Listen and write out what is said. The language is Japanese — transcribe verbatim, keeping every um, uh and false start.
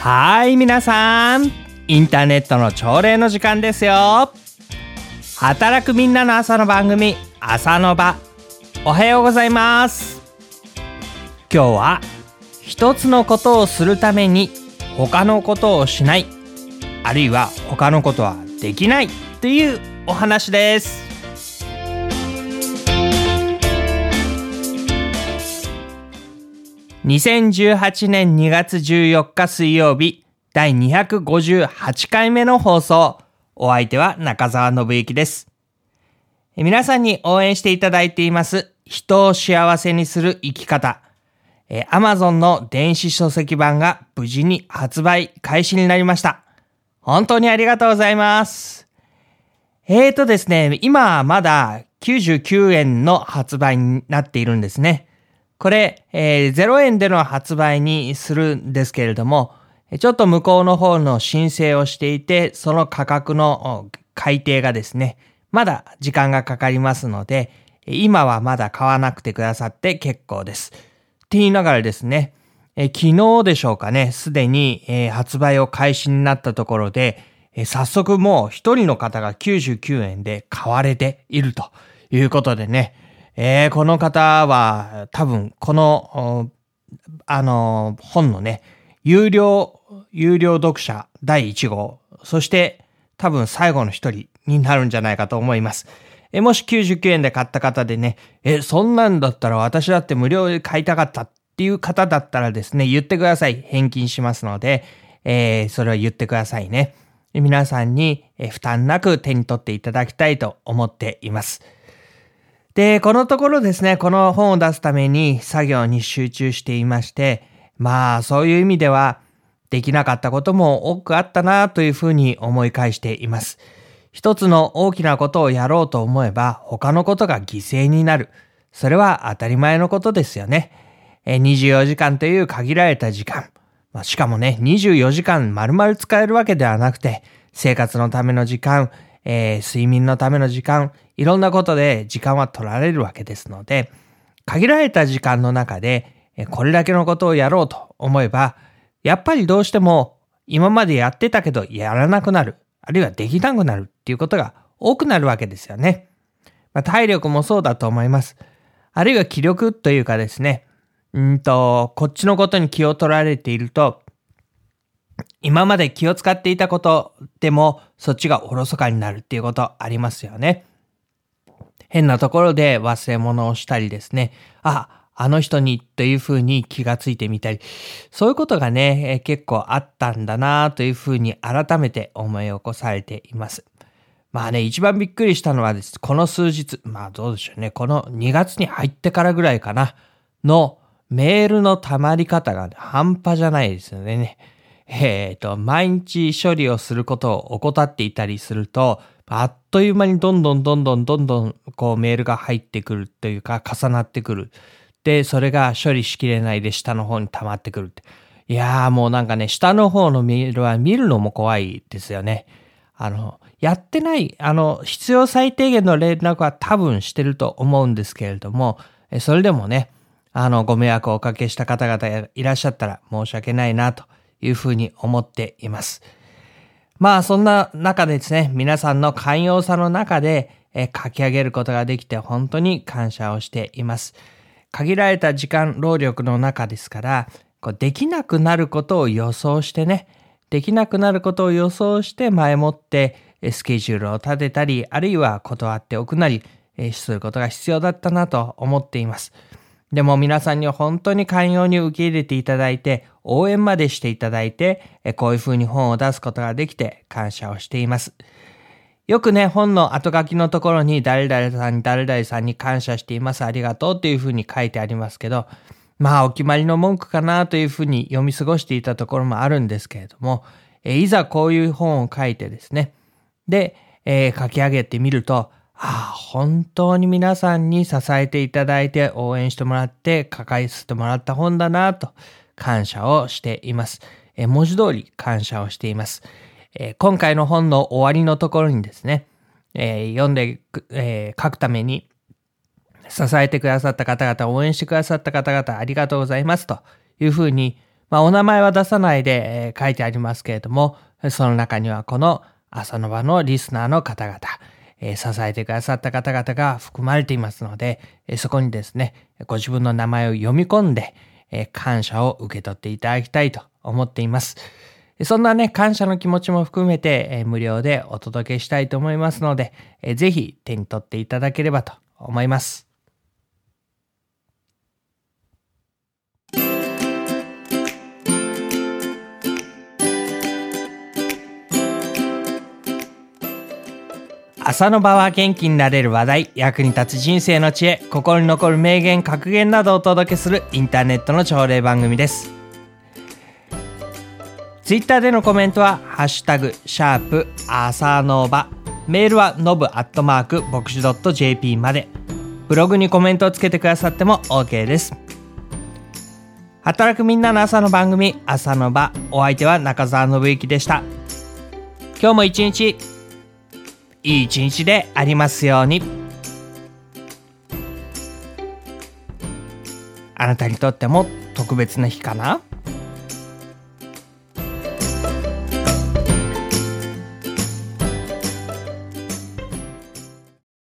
はーい、皆さん、インターネットの朝礼の時間ですよ。働くみんなの朝の番組、朝の場。おはようございます。今日は一つのことをするために他のことをしない、あるいは他のことはできないっていうお話です。にせんじゅうはちねんにがつじゅうよっか水曜日、だいにひゃくごじゅうはちかいめの放送。お相手は中澤信之です。皆さんに応援していただいています人を幸せにする生き方、え Amazon の電子書籍版が無事に発売開始になりました。本当にありがとうございます。えーとですね、今まだきゅうじゅうきゅうえんの発売になっているんですね。これ、えー、ゼロえんでの発売にするんですけれども、ちょっと向こうの方の申請をしていて、その価格の改定がですね、まだ時間がかかりますので、今はまだ買わなくてくださって結構です。って言いながらですね、え昨日でしょうかね、すでに、えー、発売を開始になったところで、えー、早速もう一人の方がきゅうじゅうきゅうえんで買われているということでね、えー、この方は多分このあの本のね有料有料読者だいいち号、そして多分最後の一人になるんじゃないかと思います。えもしきゅうじゅうきゅうえんで買った方でね、えそんなんだったら私だって無料で買いたかったっていう方だったらですね、言ってください。返金しますので、えー、それを言ってくださいね。皆さんに負担なく手に取っていただきたいと思っています。で、このところですね、この本を出すために作業に集中していまして、まあそういう意味ではできなかったことも多くあったなというふうに思い返しています。一つの大きなことをやろうと思えば他のことが犠牲になる。それは当たり前のことですよね。にじゅうよじかんという限られた時間。しかもね、にじゅうよじかん丸々使えるわけではなくて、生活のための時間、えー、睡眠のための時間、いろんなことで時間は取られるわけですので、限られた時間の中でこれだけのことをやろうと思えば、やっぱりどうしても今までやってたけどやらなくなる、あるいはできなくなるっていうことが多くなるわけですよね。まあ、体力もそうだと思います。あるいは気力というかですね、うんとこっちのことに気を取られていると、今まで気を使っていたことでもそっちがおろそかになるっていうことありますよね。変なところで忘れ物をしたりですね、あ、あの人にというふうに気がついてみたり、そういうことがね、結構あったんだなというふうに改めて思い起こされています。まあね、一番びっくりしたのはです、この数日、まあどうでしょうね、このにがつに入ってからぐらいかな、のメールの溜まり方が半端じゃないですよね。えっと、毎日処理をすることを怠っていたりすると、あっという間にどんどんどんどんどんどんこうメールが入ってくるというか重なってくる。で、それが処理しきれないで下の方に溜まってくるって。いやーもうなんかね、下の方のメールは見るのも怖いですよね。あの、やってない、あの、必要最低限の連絡は多分してると思うんですけれども、それでもね、あの、ご迷惑をおかけした方々いらっしゃったら申し訳ないなというふうに思っています。まあそんな中でですね、皆さんの寛容さの中でえ書き上げることができて本当に感謝をしています。限られた時間労力の中ですから、こうできなくなることを予想してね、できなくなることを予想して前もってスケジュールを立てたり、あるいは断っておくなりすることが必要だったなと思っています。でも皆さんに本当に寛容に受け入れていただいて、応援までしていただいて、こういうふうに本を出すことができて感謝をしています。よくね、本の後書きのところに誰々さんに誰々さんに感謝しています、ありがとうというふうに書いてありますけど、まあお決まりの文句かなというふうに読み過ごしていたところもあるんですけれども、いざこういう本を書いてですね、で、えー、書き上げてみると、ああ、本当に皆さんに支えていただいて応援してもらって書かせてもらった本だなと感謝をしています。えー、文字通り感謝をしています。えー、今回の本の終わりのところにですね、えー、読んで、えー、書くために支えてくださった方々、応援してくださった方々ありがとうございますというふうにまあ、お名前は出さないで、えー書いてありますけれども、その中にはこの朝の場のリスナーの方々、えー支えてくださった方々が含まれていますので、えーそこにですね、ご自分の名前を読み込んで、えー感謝を受け取っていただきたいと思っています。そんなね、感謝の気持ちも含めて、えー無料でお届けしたいと思いますので、えーぜひ手に取っていただければと思います。朝の場は元気になれる話題、役に立つ人生の知恵、心に残る名言、格言などをお届けするインターネットの朝礼番組です。ツイッターでのコメントは、ハッシュタグ、シャープ、朝の場。メールは、のぶアットマーク、牧師 .jp まで。ブログにコメントをつけてくださっても OK です。働くみんなの朝の番組、朝の場。お相手は中澤信之でした。今日も一日、いい一日でありますように。あなたにとっても特別な日かな？